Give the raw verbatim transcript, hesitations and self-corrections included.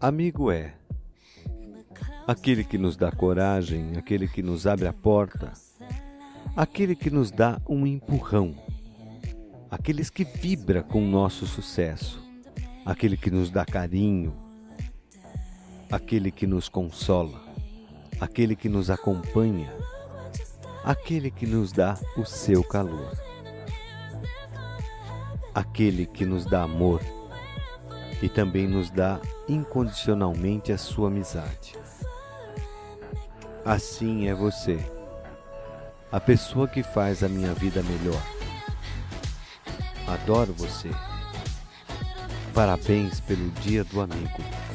Amigo é aquele que nos dá coragem, aquele que nos abre a porta, aquele que nos dá um empurrão, aqueles que vibra com o nosso sucesso, aquele que nos dá carinho, aquele que nos consola, aquele que nos acompanha, aquele que nos dá o seu calor, aquele que nos dá amor e também nos dá incondicionalmente a sua amizade. Assim é você, a pessoa que faz a minha vida melhor. Adoro você. Parabéns pelo Dia do Amigo.